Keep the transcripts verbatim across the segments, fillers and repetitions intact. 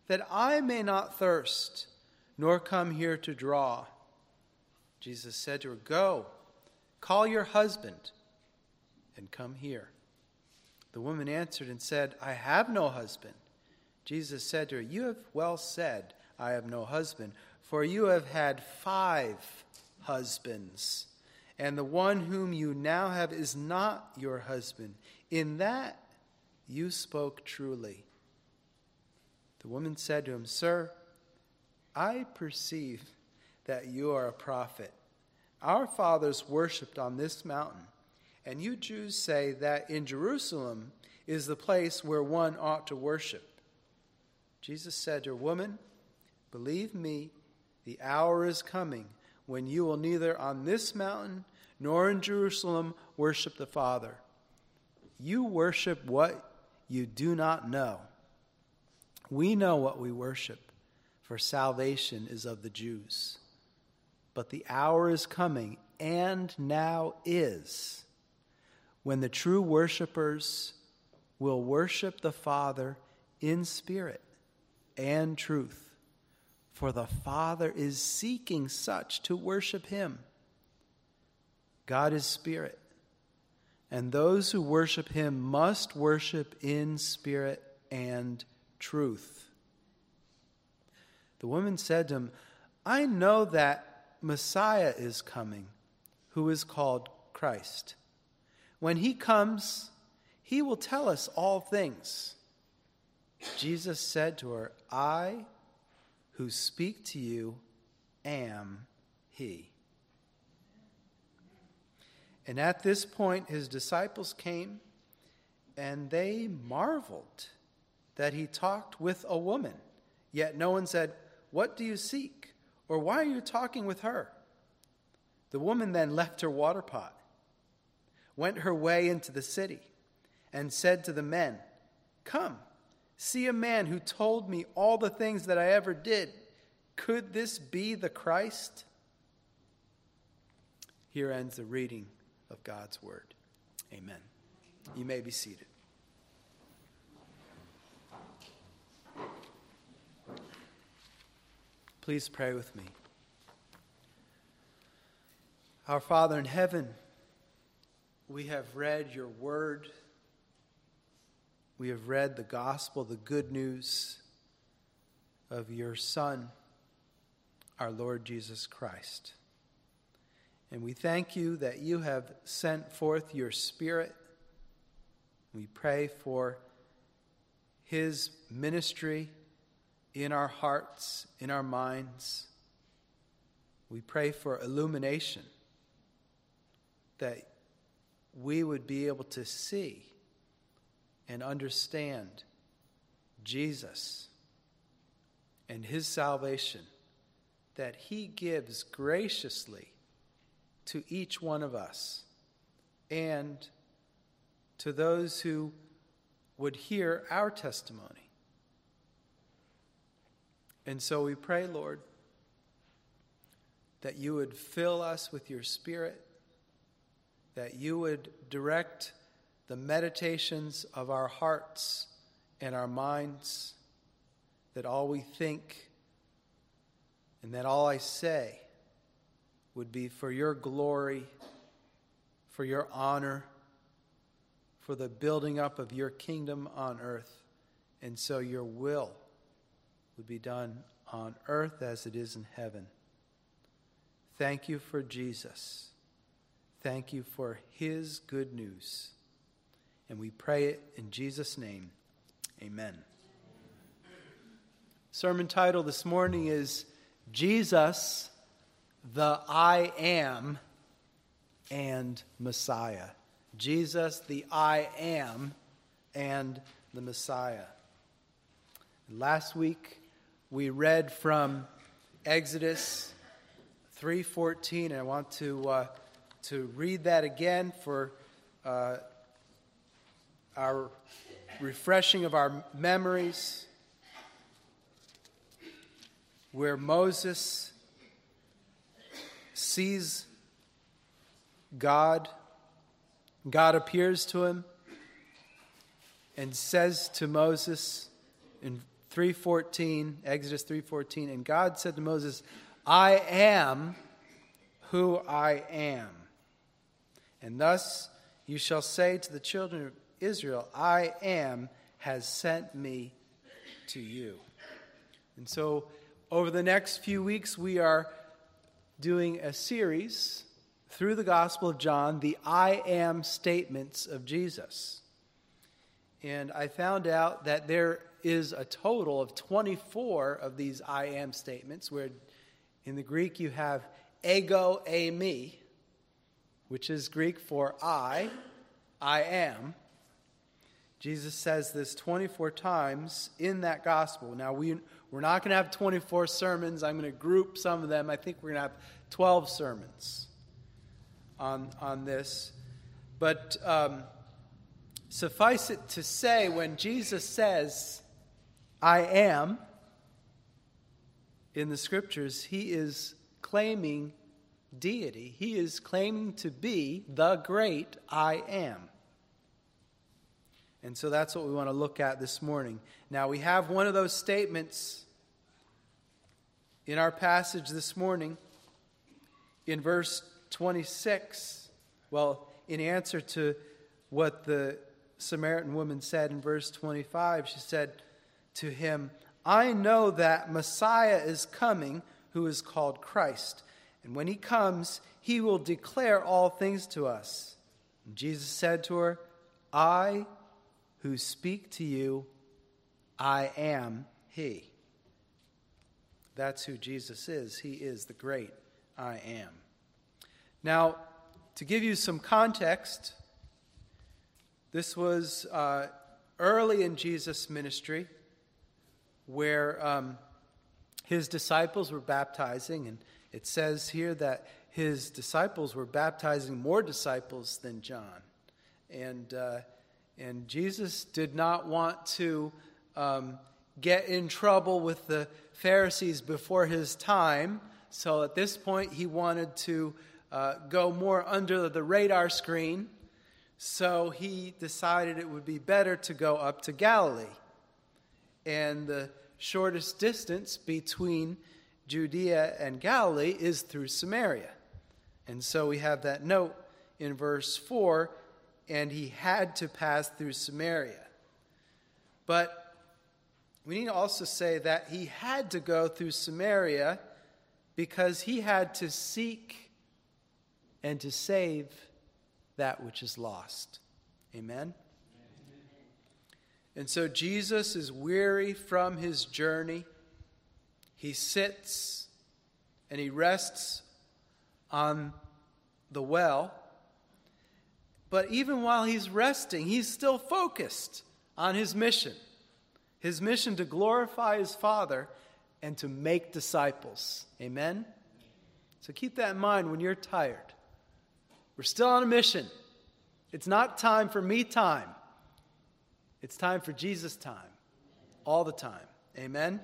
that I may not thirst, nor come here to draw. Jesus said to her, Go, call your husband, and come here. The woman answered and said, I have no husband. Jesus said to her, You have well said, I have no husband, for you have had five husbands, and the one whom you now have is not your husband. In that you spoke truly. The woman said to him, Sir, I perceive that you are a prophet. Our fathers worshipped on this mountain, and you Jews say that in Jerusalem is the place where one ought to worship. Jesus said to her, Woman, believe me, the hour is coming when you will neither on this mountain nor in Jerusalem worship the Father. You worship what you do not know. We know what we worship, for salvation is of the Jews. But the hour is coming, and now is, when the true worshipers will worship the Father in spirit and truth. For the Father is seeking such to worship him. God is spirit, and those who worship him must worship in spirit and truth. The woman said to him, I know that Messiah is coming, who is called Christ. When he comes, he will tell us all things. Jesus said to her, I who speak to you am he. And at this point his disciples came, and they marveled that he talked with a woman. Yet no one said, What do you seek? Or why are you talking with her? The woman then left her water pot, went her way into the city, and said to the men, Come, see a man who told me all the things that I ever did. Could this be the Christ? Here ends the reading of God's word. Amen. You may be seated. Please pray with me. Our Father in heaven, we have read your word. We have read the gospel, the good news of your Son, our Lord Jesus Christ. And we thank you that you have sent forth your Spirit. We pray for his ministry in our hearts, in our minds. We pray for illumination, that we would be able to see and understand Jesus and his salvation that he gives graciously to each one of us and to those who would hear our testimony. And so we pray, Lord, that you would fill us with your Spirit, that you would direct the meditations of our hearts and our minds, that all we think and that all I say would be for your glory, for your honor, for the building up of your kingdom on earth. And so your will would be done on earth as it is in heaven. Thank you for Jesus. Thank you for his good news. And we pray it in Jesus' name. Amen. Sermon title this morning is Jesus, the I Am and Messiah. Jesus, the I Am and the Messiah. Last week we read from Exodus three fourteen, and I want to uh, to read that again for uh, our refreshing of our memories, where Moses sees God. God appears to him and says to Moses in three fourteen, Exodus three fourteen, and God said to Moses, I am who I am. And thus you shall say to the children of Israel, I am has sent me to you. And so over the next few weeks, we are doing a series through the Gospel of John, the I am statements of Jesus. And I found out that there is a total of twenty-four of these I am statements, where in the Greek you have ego eimi, which is Greek for I, I am. Jesus says this twenty-four times in that gospel. Now, we, we're not going to have twenty-four sermons. I'm going to group some of them. I think we're going to have twelve sermons on, on this. But um, suffice it to say, when Jesus says, I am, in the scriptures, he is claiming deity. He is claiming to be the great I am. And so that's what we want to look at this morning. Now, we have one of those statements in our passage this morning in verse twenty-six. Well, in answer to what the Samaritan woman said in verse twenty-five, she said to him, I know that Messiah is coming, who is called Christ. And when he comes, he will declare all things to us. And Jesus said to her, I who speak to you, I am he. That's who Jesus is. He is the great I am. Now, to give you some context, this was uh, early in Jesus' ministry, where um, his disciples were baptizing, and it says here that his disciples were baptizing more disciples than John. And uh, and Jesus did not want to um, get in trouble with the Pharisees before his time, so at this point he wanted to uh, go more under the radar screen, so he decided it would be better to go up to Galilee. And the shortest distance between Judea and Galilee is through Samaria. And so we have that note in verse four, and he had to pass through Samaria. But we need to also say that he had to go through Samaria because he had to seek and to save that which is lost. Amen? And so Jesus is weary from his journey. He sits and he rests on the well. But even while he's resting, he's still focused on his mission. His mission to glorify his Father and to make disciples. Amen? So keep that in mind when you're tired. We're still on a mission. It's not time for me time. It's time for Jesus time. All the time. Amen?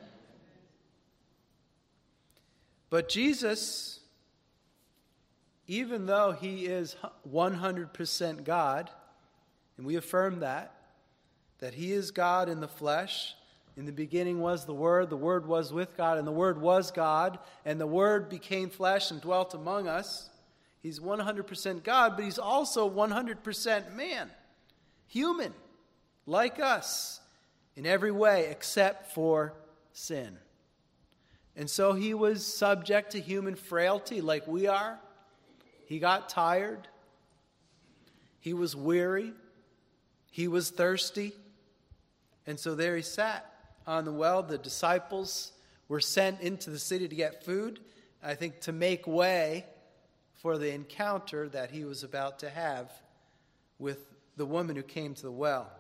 But Jesus, even though he is one hundred percent God, and we affirm that, that he is God in the flesh. In the beginning was the Word, the Word was with God, and the Word was God, and the Word became flesh and dwelt among us. He's one hundred percent God, but he's also one hundred percent man, human, like us, in every way except for sin. And so he was subject to human frailty like we are. He got tired. He was weary. He was thirsty. And so there he sat on the well. The disciples were sent into the city to get food, I think to make way for the encounter that he was about to have with the woman who came to the well.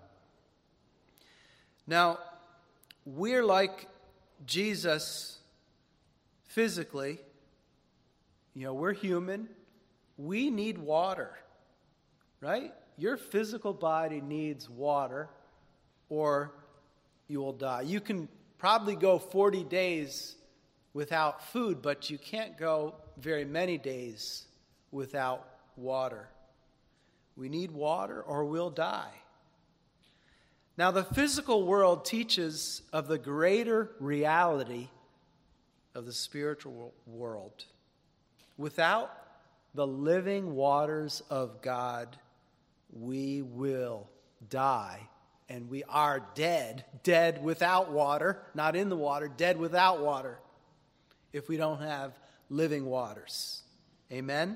Now, we're like Jesus physically. You know, we're human. We need water, right? Your physical body needs water or you will die. You can probably go forty days without food, but you can't go very many days without water. We need water or we'll die. Now, the physical world teaches of the greater reality of the spiritual world. Without the living waters of God, we will die. And we are dead, dead without water, not in the water, dead without water, if we don't have living waters. Amen?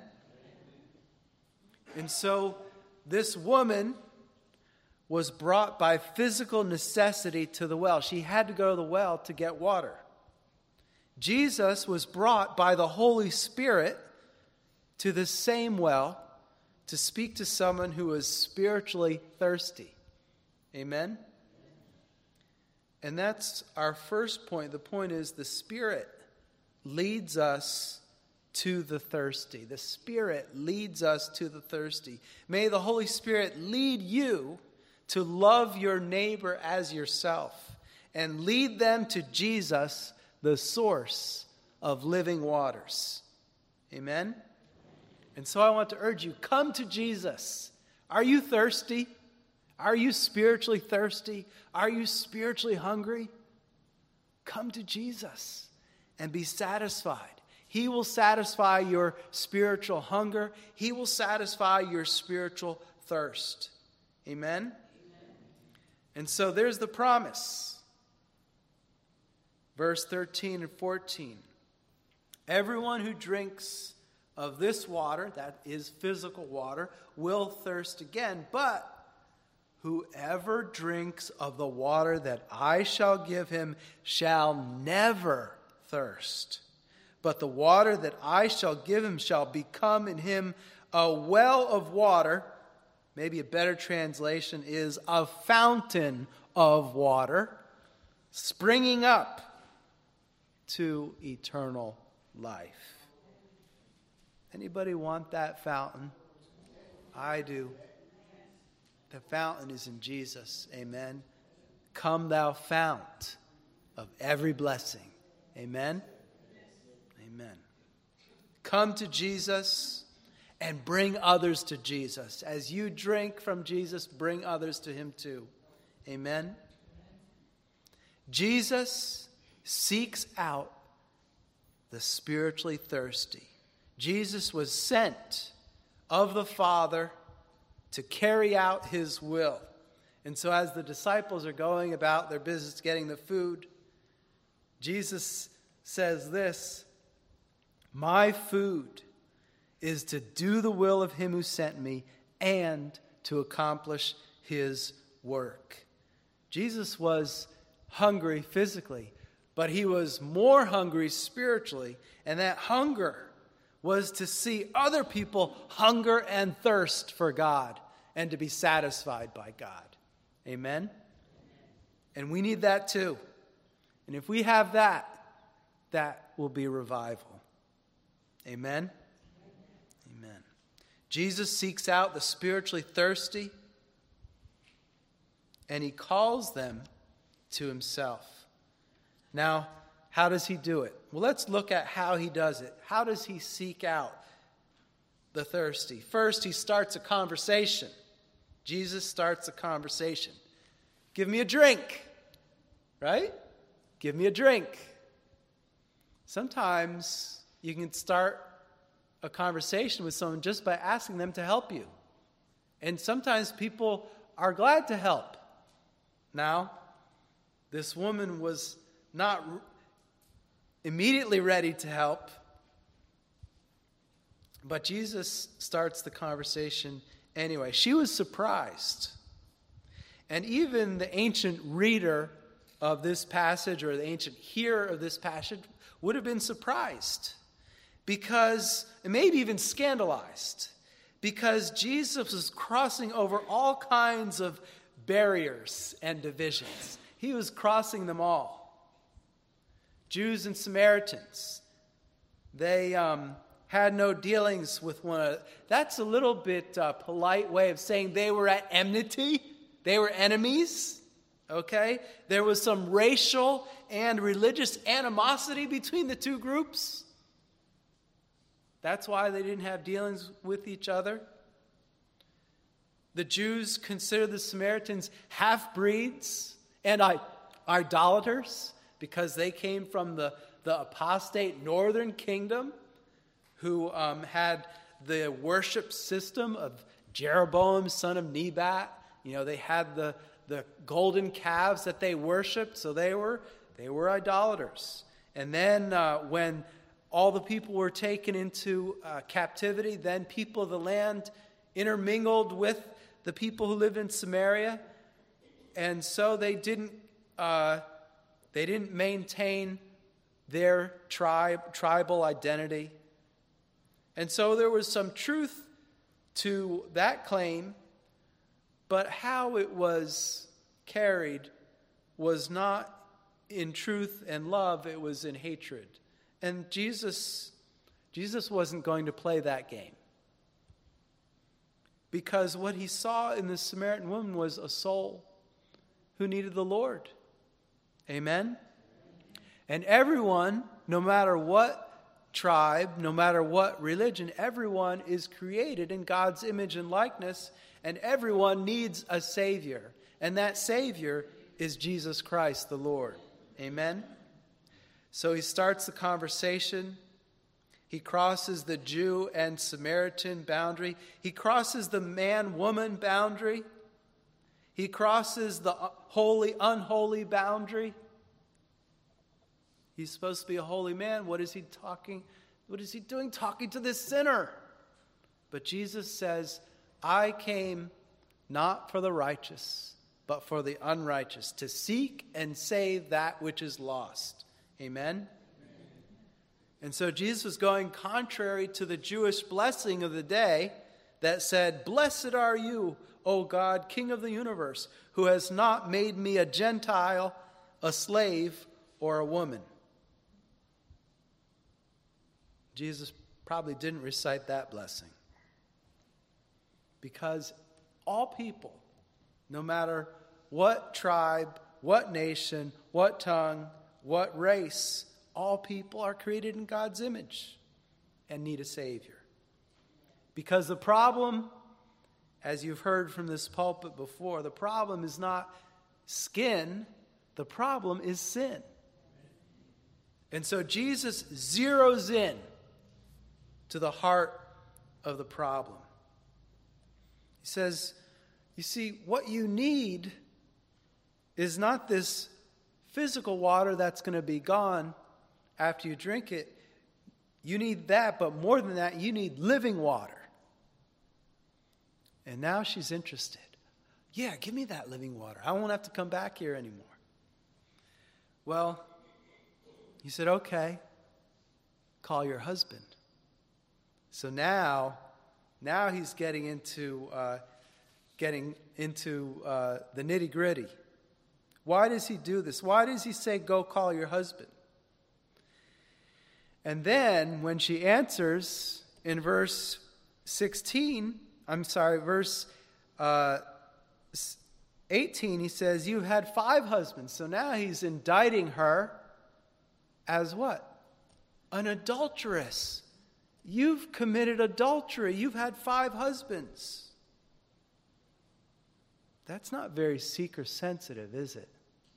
And so this woman was brought by physical necessity to the well. She had to go to the well to get water. Jesus was brought by the Holy Spirit to the same well to speak to someone who was spiritually thirsty. Amen? And that's our first point. The point is the Spirit leads us to the thirsty. The Spirit leads us to the thirsty. May the Holy Spirit lead you to love your neighbor as yourself and lead them to Jesus, the source of living waters. Amen? And so I want to urge you, come to Jesus. Are you thirsty? Are you spiritually thirsty? Are you spiritually hungry? Come to Jesus and be satisfied. He will satisfy your spiritual hunger. He will satisfy your spiritual thirst. Amen? Amen. And so there's the promise. Verse thirteen and fourteen. Everyone who drinks of this water, that is physical water, will thirst again. But whoever drinks of the water that I shall give him shall never thirst. But the water that I shall give him shall become in him a well of water. Maybe a better translation is a fountain of water, springing up to eternal life. Anybody want that fountain? I do. The fountain is in Jesus. Amen. Come thou fount of every blessing. Amen. Amen. Come to Jesus and bring others to Jesus. As you drink from Jesus, bring others to him too. Amen. Jesus seeks out the spiritually thirsty. Jesus was sent of the Father to carry out his will. And so as the disciples are going about their business getting the food, Jesus says this, my food is to do the will of him who sent me and to accomplish his work. Jesus was hungry physically, but he was more hungry spiritually, and that hunger was to see other people hunger and thirst for God and to be satisfied by God. Amen? And we need that too. And if we have that, that will be revival. Amen? Amen. Jesus seeks out the spiritually thirsty, and he calls them to himself. Now, how does he do it? Well, let's look at how he does it. How does he seek out the thirsty? First, he starts a conversation. Jesus starts a conversation. Give me a drink, right? Give me a drink. Sometimes you can start a conversation with someone just by asking them to help you. And sometimes people are glad to help. Now, this woman was not immediately ready to help, but Jesus starts the conversation anyway. She was surprised. And even the ancient reader of this passage, or the ancient hearer of this passage, would have been surprised. Because, and maybe even scandalized, because Jesus was crossing over all kinds of barriers and divisions. He was crossing them all. Jews and Samaritans, they um, had no dealings with one another. That's a little bit uh, polite way of saying they were at enmity. They were enemies. Okay? There was some racial and religious animosity between the two groups. That's why they didn't have dealings with each other. The Jews considered the Samaritans half-breeds and idolaters because they came from the, the apostate northern kingdom who um, had the worship system of Jeroboam, son of Nebat. You know, they had the, the golden calves that they worshipped, so they were, they were idolaters. And then uh, when all the people were taken into uh, captivity, then people of the land intermingled with the people who lived in Samaria, and so they didn't uh, they didn't maintain their tribe tribal identity, and so there was some truth to that claim, but how it was carried was not in truth and love; it was in hatred, and Jesus Jesus wasn't going to play that game. Because what he saw in the Samaritan woman was a soul who needed the Lord. Amen? And everyone, no matter what tribe, no matter what religion, everyone is created in God's image and likeness, and everyone needs a Savior. And that Savior is Jesus Christ, the Lord. Amen? So he starts the conversation. He crosses the Jew and Samaritan boundary. He crosses the man-woman boundary. He crosses the holy-unholy boundary. He's supposed to be a holy man. What is he talking? What is he doing talking to this sinner? But Jesus says, I came not for the righteous, but for the unrighteous, to seek and save that which is lost. Amen? And so Jesus was going contrary to the Jewish blessing of the day that said, Blessed are you, O God, King of the universe, who has not made me a Gentile, a slave, or a woman. Jesus probably didn't recite that blessing. Because all people, no matter what tribe, what nation, what tongue, what race, all people are created in God's image and need a Savior. Because the problem, as you've heard from this pulpit before, the problem is not skin, the problem is sin. And so Jesus zeroes in to the heart of the problem. He says, you see, what you need is not this physical water that's going to be gone after you drink it. You need that, but more than that, you need living water. And now she's interested. Yeah, give me that living water. I won't have to come back here anymore. Well, he said, okay, call your husband. So now, now he's getting into uh, getting into uh, the nitty-gritty. Why does he do this? Why does he say, go call your husband? And then when she answers in verse sixteen, I'm sorry, verse uh, eighteen, he says, you've had five husbands. So now he's indicting her as what? An adulteress. You've committed adultery. You've had five husbands. That's not very seeker-sensitive, is it?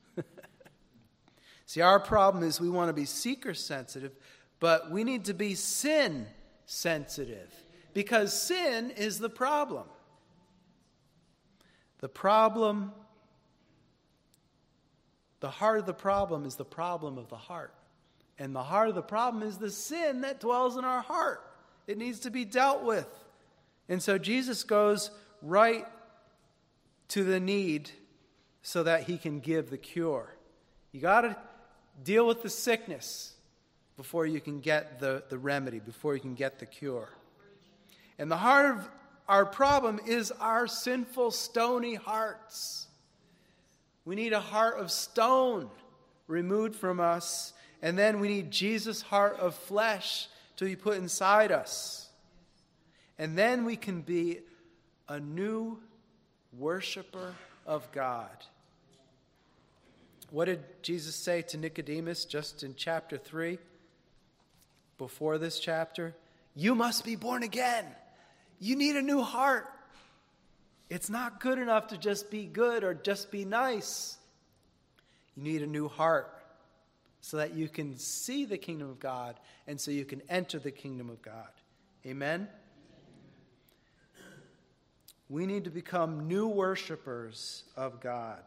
See, our problem is we want to be seeker-sensitive, but we need to be sin-sensitive, because sin is the problem. The problem, the heart of the problem is the problem of the heart. And the heart of the problem is the sin that dwells in our heart. It needs to be dealt with. And so Jesus goes right to the need so that he can give the cure. You got to deal with the sickness before you can get the, the remedy, before you can get the cure. And the heart of our problem is our sinful, stony hearts. We need a heart of stone removed from us. And then we need Jesus' heart of flesh to be put inside us. And then we can be a new worshiper of God. What did Jesus say to Nicodemus just in chapter three? Before this chapter? You must be born again. You need a new heart. It's not good enough to just be good or just be nice. You need a new heart so that you can see the kingdom of God and so you can enter the kingdom of God. Amen? We need to become new worshipers of God.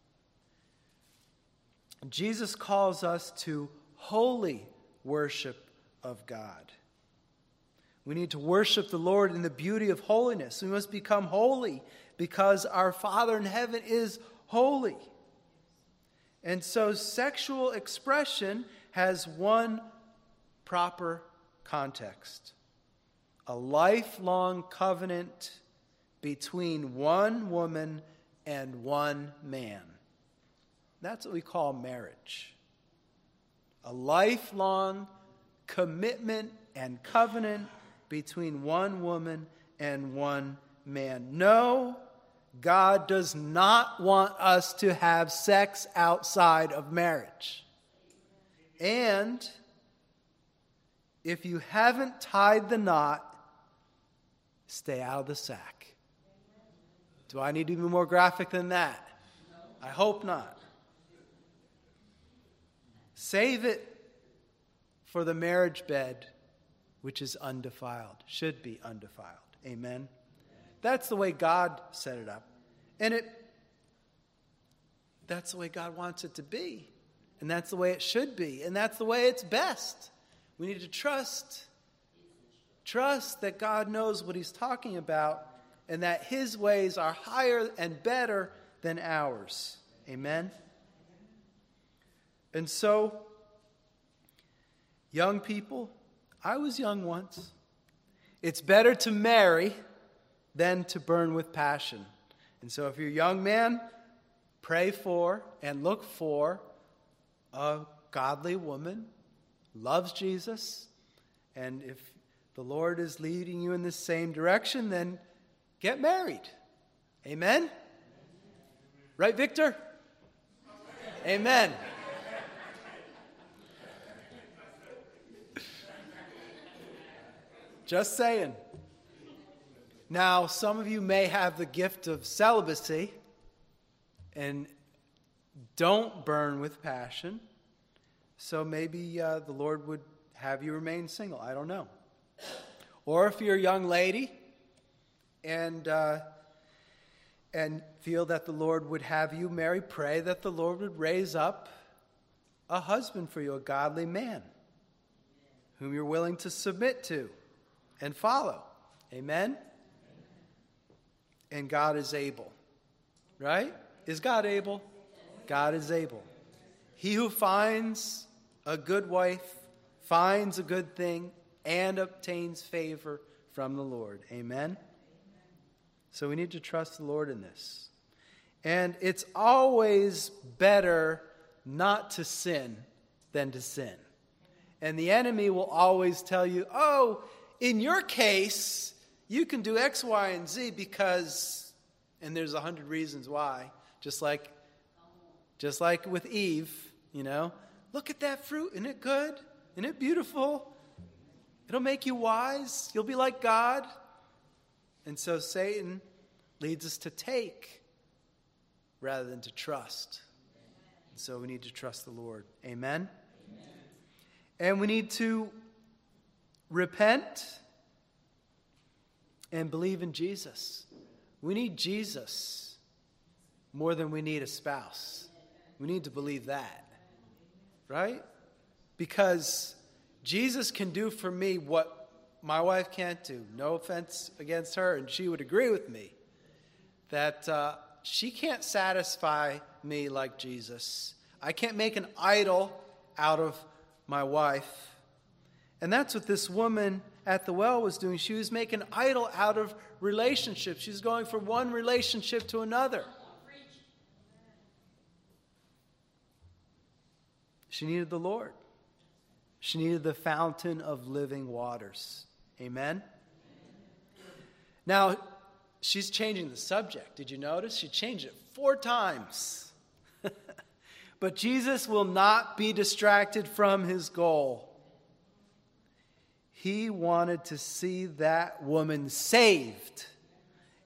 Jesus calls us to holy worship of God. We need to worship the Lord in the beauty of holiness. We must become holy because our Father in heaven is holy. And so sexual expression has one proper context: a lifelong covenant between one woman and one man. That's what we call marriage. A lifelong commitment and covenant between one woman and one man. No, God does not want us to have sex outside of marriage. And if you haven't tied the knot, stay out of the sack. Do I need to be more graphic than that? I hope not. Save it for the marriage bed, which is undefiled, should be undefiled. Amen? That's the way God set it up. And it that's the way God wants it to be. And that's the way it should be. And that's the way it's best. We need to trust. Trust that God knows what he's talking about and that his ways are higher and better than ours. Amen? And so, young people, I was young once. It's better to marry than to burn with passion. And so if you're a young man, pray for and look for a godly woman, loves Jesus, and if the Lord is leading you in the same direction, then get married. Amen? Right, Victor? Amen. Just saying. Now, some of you may have the gift of celibacy and don't burn with passion. So maybe uh, the Lord would have you remain single. I don't know. Or if you're a young lady and uh, and feel that the Lord would have you marry, pray that the Lord would raise up a husband for you, a godly man, whom you're willing to submit to and follow. Amen? And God is able. Right? Is God able? God is able. He who finds a good wife finds a good thing and obtains favor from the Lord. Amen? So we need to trust the Lord in this. And it's always better not to sin than to sin. And the enemy will always tell you, oh, in your case, you can do X, Y, and Z because, and there's a hundred reasons why, just like, just like with Eve, you know, look at that fruit. Isn't it good? Isn't it beautiful? It'll make you wise. You'll be like God. And so Satan leads us to take rather than to trust. And so we need to trust the Lord. Amen? Amen. And we need to repent and believe in Jesus. We need Jesus more than we need a spouse. We need to believe that. Right? Because Jesus can do for me what my wife can't do. No offense against her, and she would agree with me that uh, she can't satisfy me like Jesus. I can't make an idol out of my wife. And that's what this woman at the well was doing. She was making an idol out of relationships. She's going from one relationship to another. She needed the Lord. She needed the fountain of living waters. Amen? Now, she's changing the subject. Did you notice? She changed it four times. But Jesus will not be distracted from his goal. He wanted to see that woman saved.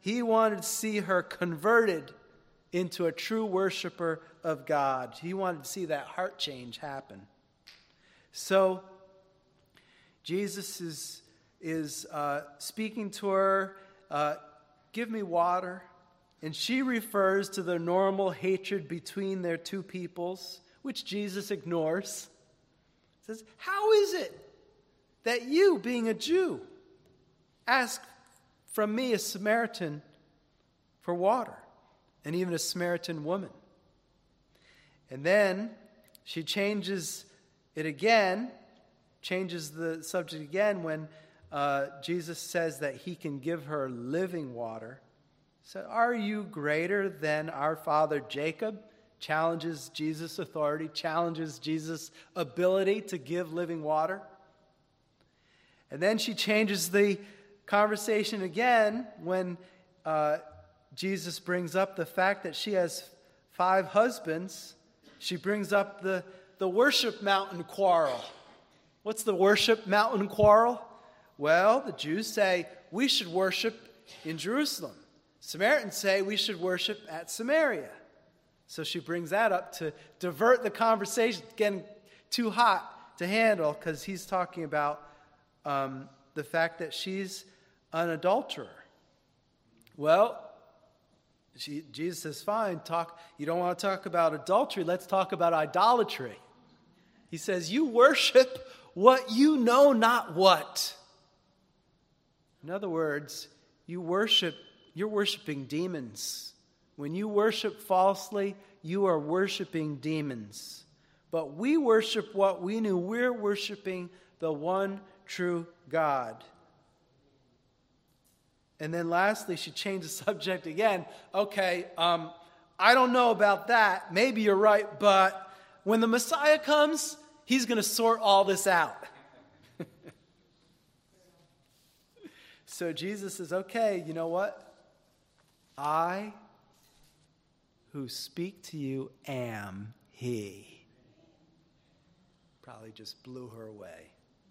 he wanted to see her converted into a true worshiper of God. He wanted to see that heart change happen. So Jesus is, is uh, speaking to her, uh, give me water. And she refers to the normal hatred between their two peoples, which Jesus ignores. Says, how is it that you, being a Jew, ask from me, a Samaritan, for water, and even a Samaritan woman? And then she changes it again, changes the subject again when uh, Jesus says that he can give her living water. So, are you greater than our father Jacob? Challenges Jesus' authority, challenges Jesus' ability to give living water. And then she changes the conversation again when uh, Jesus brings up the fact that she has five husbands. She brings up the, the worship mountain quarrel. What's the worship mountain quarrel? Well, the Jews say we should worship in Jerusalem. Samaritans say we should worship at Samaria. So she brings that up to divert the conversation. It's getting too hot to handle because he's talking about um, the fact that she's an adulterer. Well, she, Jesus says, fine, talk. You don't want to talk about adultery. Let's talk about idolatry. He says, you worship what you know not what. In other words, you worship, you're worshiping demons. When you worship falsely, you are worshiping demons. But we worship what we knew. We're worshiping the one true God. And then lastly, she changed the subject again. Okay, um, I don't know about that. Maybe you're right, but when the Messiah comes, he's going to sort all this out. So Jesus says, okay, you know what? I who speak to you am he. Probably just blew her away.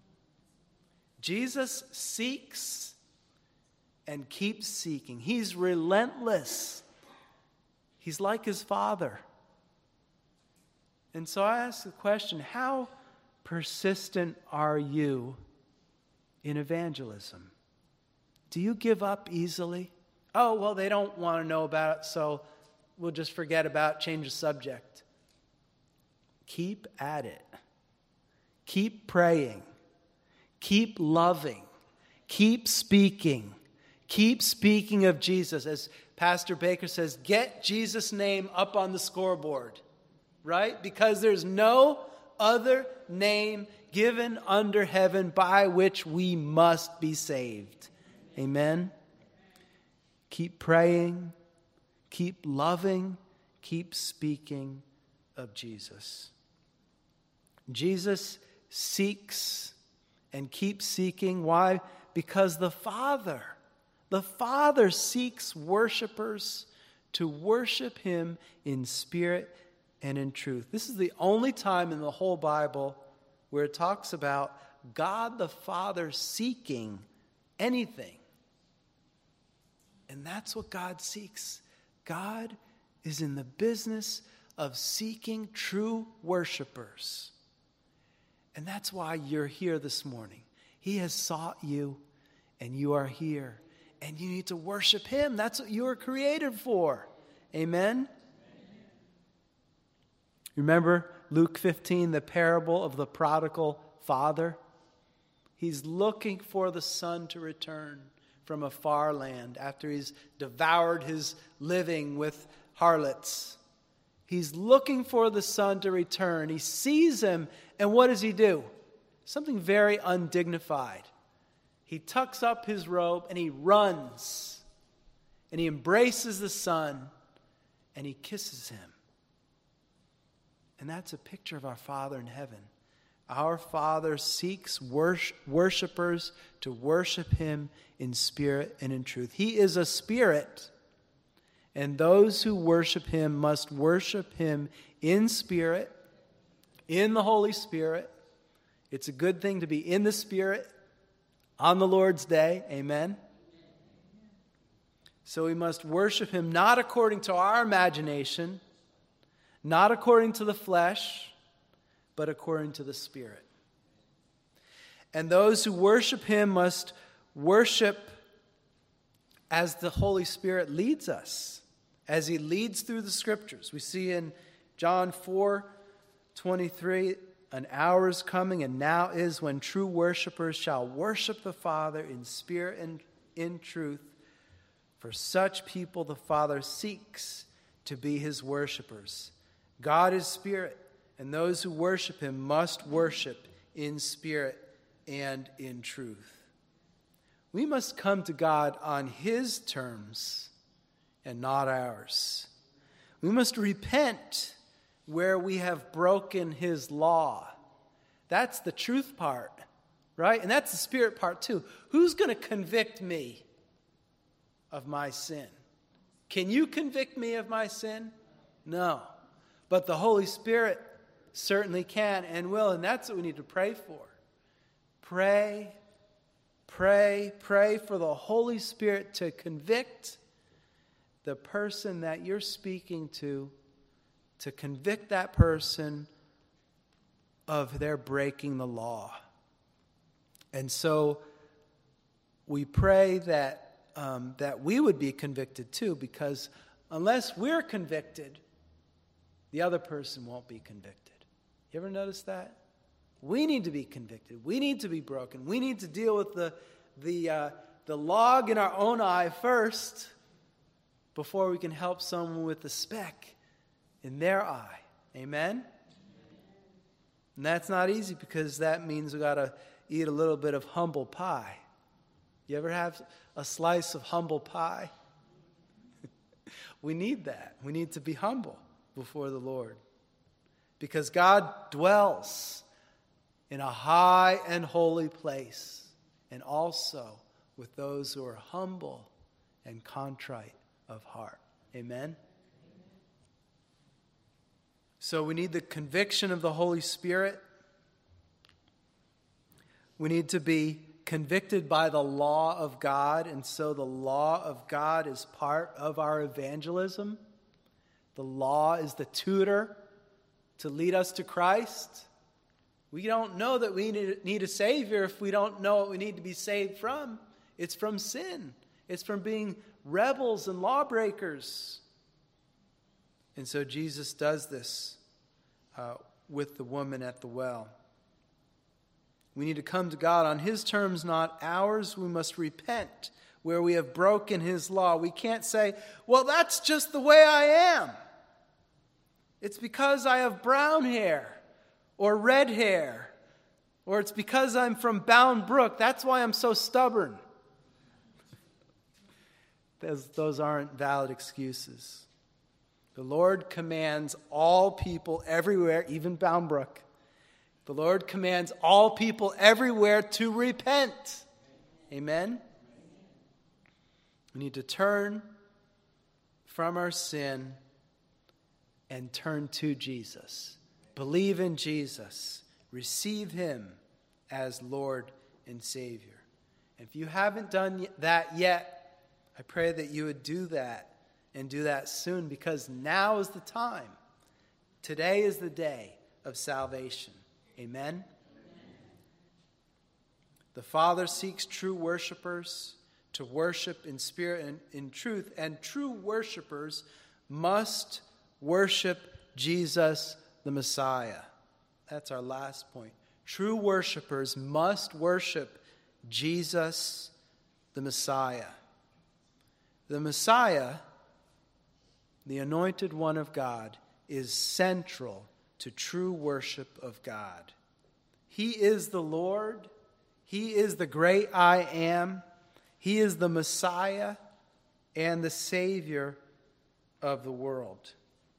Jesus seeks and keeps seeking. He's relentless. He's like his Father. And so I ask the question, how persistent are you in evangelism? Do you give up easily? Oh, well, they don't want to know about it, so we'll just forget about it, change the subject. Keep at it. Keep praying. Keep loving. Keep speaking. Keep speaking of Jesus. As Pastor Baker says, get Jesus' name up on the scoreboard, right? Because there's no other name given under heaven by which we must be saved. Amen? Keep praying. Keep loving. Keep speaking of Jesus. Jesus seeks and keeps seeking. Why? Because the Father, the Father seeks worshipers to worship him in spirit and in truth. This is the only time in the whole Bible where it talks about God the Father seeking anything. And that's what God seeks. God is in the business of seeking true worshipers. And that's why you're here this morning. He has sought you, and you are here. And you need to worship him. That's what you were created for. Amen? Remember Luke fifteen, the parable of the prodigal father? He's looking for the son to return from a far land after he's devoured his living with harlots. He's looking for the son to return. He sees him, and what does he do? Something very undignified. He tucks up his robe and he runs. And he embraces the son and he kisses him. And that's a picture of our Father in heaven. Our Father seeks worship, worshipers to worship him in spirit and in truth. He is a spirit, and those who worship him must worship him in spirit, in the Holy Spirit. It's a good thing to be in the Spirit on the Lord's day. Amen? So we must worship him not according to our imagination, not according to the flesh, but according to the Spirit. And those who worship him must worship as the Holy Spirit leads us, as he leads through the Scriptures. We see in John four twenty-three, an hour is coming, and now is, when true worshipers shall worship the Father in spirit and in truth. For such people the Father seeks to be his worshipers. God is spirit, and those who worship him must worship in spirit and in truth. We must come to God on his terms and not ours. We must repent where we have broken his law. That's the truth part, right? And that's the spirit part too. Who's going to convict me of my sin? Can you convict me of my sin? No. But the Holy Spirit certainly can and will, and that's what we need to pray for. Pray, pray, pray for the Holy Spirit to convict the person that you're speaking to, to convict that person of their breaking the law. And so we pray that um, that we would be convicted too, because unless we're convicted, the other person won't be convicted. You ever notice that? We need to be convicted. We need to be broken. We need to deal with the the uh, the log in our own eye first before we can help someone with the speck in their eye. Amen? And that's not easy, because that means we got to eat a little bit of humble pie. You ever have a slice of humble pie? We need that. We need to be humble before the Lord, because God dwells in a high and holy place, and also with those who are humble and contrite of heart. Amen? So we need the conviction of the Holy Spirit. We need to be convicted by the law of God, and so the law of God is part of our evangelism. The law is the tutor to lead us to Christ. We don't know that we need a Savior if we don't know what we need to be saved from. It's from sin. It's from being rebels and lawbreakers. And so Jesus does this uh, with the woman at the well. We need to come to God on his terms, not ours. We must repent where we have broken his law. We can't say, well, that's just the way I am. It's because I have brown hair or red hair, or it's because I'm from Bound Brook. That's why I'm so stubborn. Those, those aren't valid excuses. The Lord commands all people everywhere, even Bound Brook. The Lord commands all people everywhere to repent. Amen? We need to turn from our sin and turn to Jesus. Believe in Jesus. Receive him as Lord and Savior. And if you haven't done that yet, I pray that you would do that, and do that soon, because now is the time. Today is the day of salvation. Amen? Amen. The Father seeks true worshipers to worship in spirit and in truth, and true worshipers must worship Jesus the Messiah. That's our last point. True worshipers must worship Jesus the Messiah. The Messiah, the anointed one of God, is central to true worship of God. He is the Lord. He is the great I am. He is the Messiah and the Savior of the world.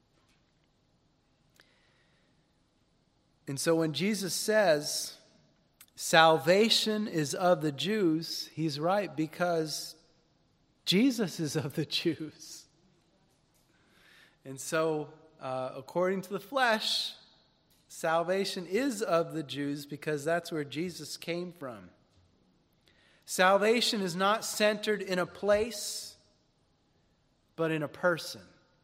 And so when Jesus says salvation is of the Jews, he's right, because Jesus is of the Jews. And so, uh, according to the flesh, salvation is of the Jews, because that's where Jesus came from. Salvation is not centered in a place. but in a person.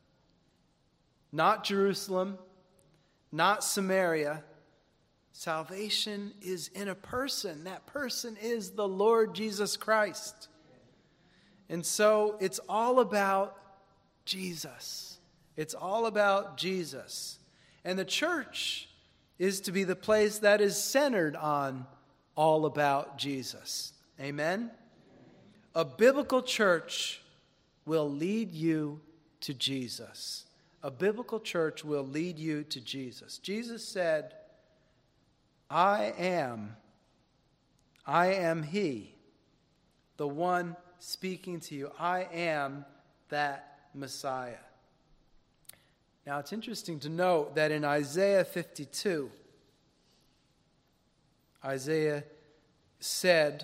Not Jerusalem, not Samaria. Salvation is in a person. That person is the Lord Jesus Christ. And so it's all about Jesus. It's all about Jesus. And the church is to be the place that is centered on all about Jesus. Amen? A biblical church will lead you to Jesus. A biblical church will lead you to Jesus. Jesus said, I am, I am He, the one speaking to you. I am that Messiah. Now it's interesting to note that in Isaiah fifty-two, Isaiah said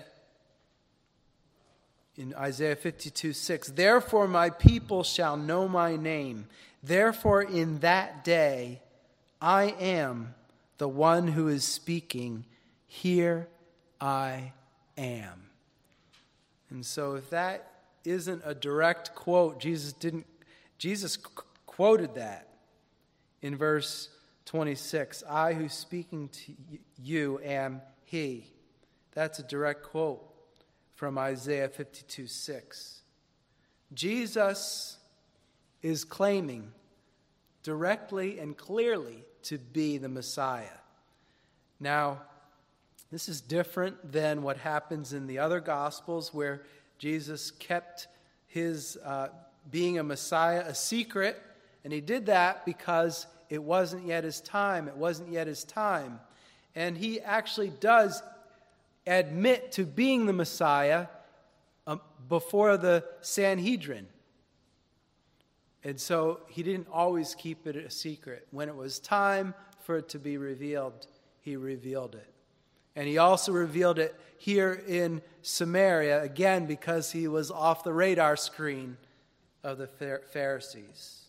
in Isaiah fifty-two six, therefore my people shall know my name. Therefore in that day I am the one who is speaking. Here I am. And so if that isn't a direct quote, Jesus didn't, Jesus qu- quoted that in verse twenty-six. I who speaking to you am He. That's a direct quote from Isaiah fifty-two six. Jesus is claiming directly and clearly to be the Messiah. Now, this is different than what happens in the other Gospels where Jesus kept his uh, being a Messiah a secret, and he did that because it wasn't yet his time. It wasn't yet his time. And he actually does admit to being the Messiah um, before the Sanhedrin. And so he didn't always keep it a secret. When it was time for it to be revealed, he revealed it. And he also revealed it here in Samaria, again, because he was off the radar screen of the Pharisees.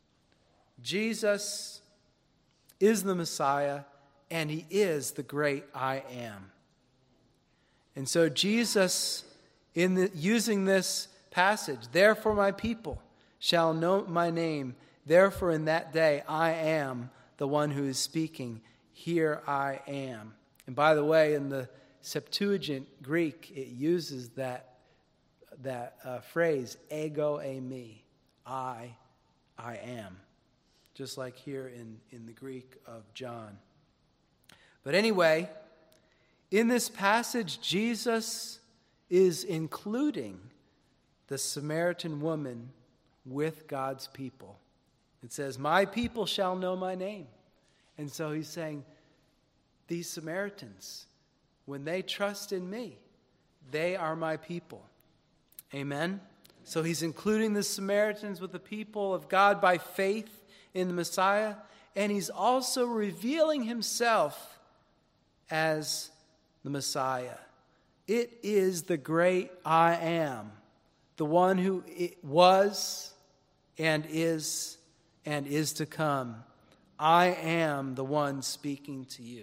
Jesus is the Messiah, and he is the great I am. And so Jesus, in the, using this passage, therefore my people shall know my name. Therefore in that day I am the one who is speaking. Here I am. And by the way, in the Septuagint Greek, it uses that, that uh, phrase, ego eimi, I, I am. Just like here in, in the Greek of John. But anyway, in this passage, Jesus is including the Samaritan woman with God's people. It says, my people shall know my name. And so he's saying, these Samaritans, when they trust in me, they are my people. Amen? So he's including the Samaritans with the people of God by faith in the Messiah. And he's also revealing himself as the Messiah. It is the great I am, the one who it was and is and is to come. I am the one speaking to you.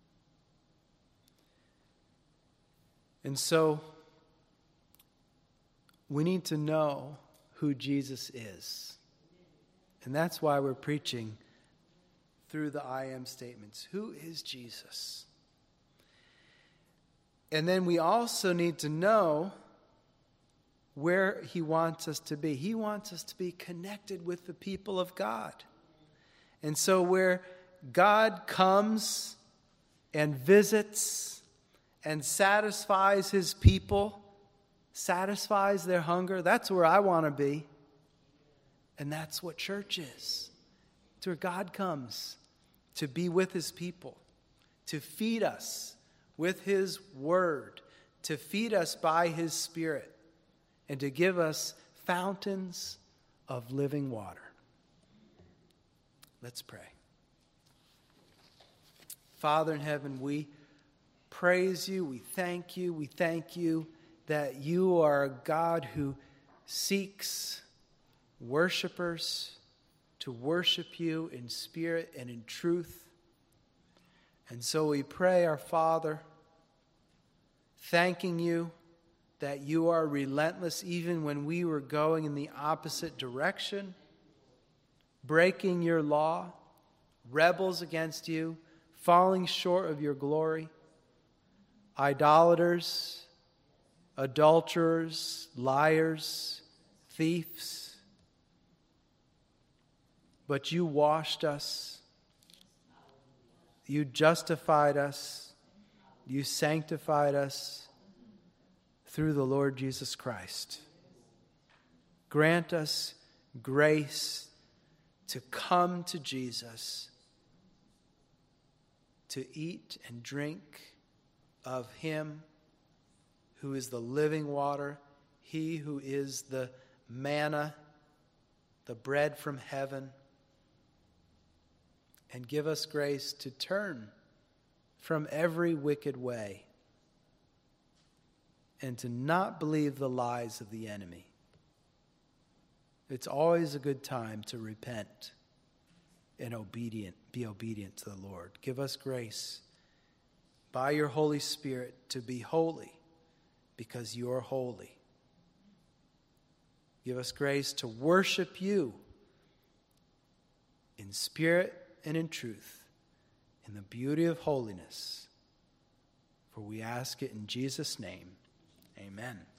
And so we need to know who Jesus is. And that's why we're preaching through the I am statements. Who is Jesus? And then we also need to know where he wants us to be. He wants us to be connected with the people of God. And so where God comes and visits and satisfies his people, satisfies their hunger, that's where I want to be. And that's what church is. It's where God comes to be with his people, to feed us with his word, to feed us by his Spirit, and to give us fountains of living water. Let's pray. Father in heaven, we praise you, we thank you, we thank you that you are a God who seeks worshipers to worship you in spirit and in truth. And so we pray, our Father, thanking you that you are relentless even when we were going in the opposite direction, breaking your law, rebels against you, falling short of your glory, idolaters, adulterers, liars, thieves. But you washed us, you justified us, you sanctified us through the Lord Jesus Christ. Grant us grace to come to Jesus, to eat and drink of him who is the living water, he who is the manna, the bread from heaven, and give us grace to turn from every wicked way and to not believe the lies of the enemy. It's always a good time to repent and obedient, be obedient to the Lord. Give us grace by your Holy Spirit to be holy because you are holy. Give us grace to worship you in spirit and in truth, in the beauty of holiness. For we ask it in Jesus' name. Amen.